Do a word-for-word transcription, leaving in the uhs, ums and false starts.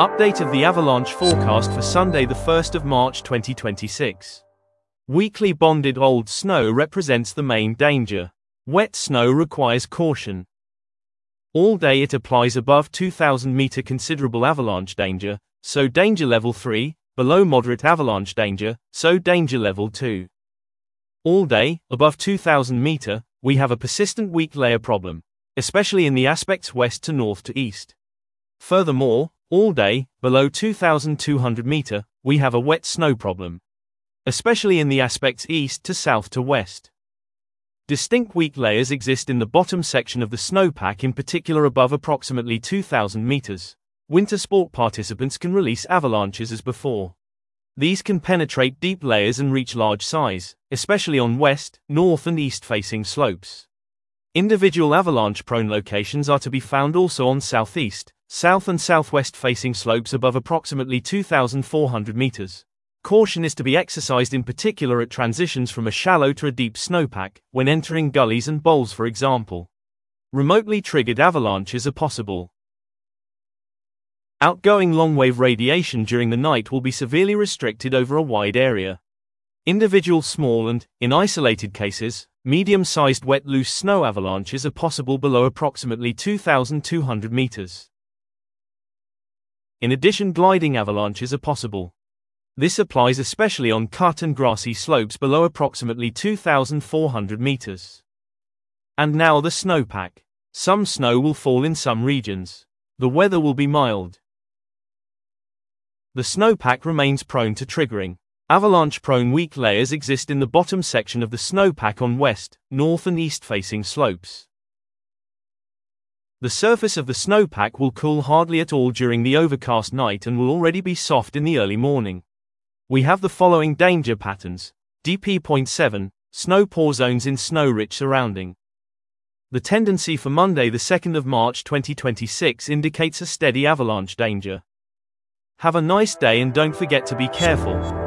Update of the avalanche forecast for Sunday the first of March twenty twenty-six. Weakly bonded old snow represents the main danger. Wet snow requires caution. All day it applies above two thousand meter considerable avalanche danger, so danger level three, below moderate avalanche danger, so danger level two. All day, above two thousand meter, we have a persistent weak layer problem, especially in the aspects west to north to east. Furthermore, all day, below two thousand two hundred meter, we have a wet snow problem, especially in the aspects east to south to west. Distinct weak layers exist in the bottom section of the snowpack, in particular above approximately two thousand meters. Winter sport participants can release avalanches as before. These can penetrate deep layers and reach large size, especially on west, north and east facing slopes. Individual avalanche-prone locations are to be found also on southeast, south and southwest facing slopes above approximately two thousand four hundred meters. Caution is to be exercised in particular at transitions from a shallow to a deep snowpack, when entering gullies and bowls for example. Remotely triggered avalanches are possible. Outgoing long-wave radiation during the night will be severely restricted over a wide area. Individual small and, in isolated cases, medium-sized wet loose snow avalanches are possible below approximately two thousand two hundred meters. In addition, gliding avalanches are possible. This applies especially on cut and grassy slopes below approximately two thousand four hundred meters. And now the snowpack. Some snow will fall in some regions. The weather will be mild. The snowpack remains prone to triggering. Avalanche-prone weak layers exist in the bottom section of the snowpack on west, north and east-facing slopes. The surface of the snowpack will cool hardly at all during the overcast night and will already be soft in the early morning. We have the following danger patterns. D P point seven, snow pore zones in snow-rich surrounding. The tendency for Monday the second of March twenty twenty-six indicates a steady avalanche danger. Have a nice day and don't forget to be careful.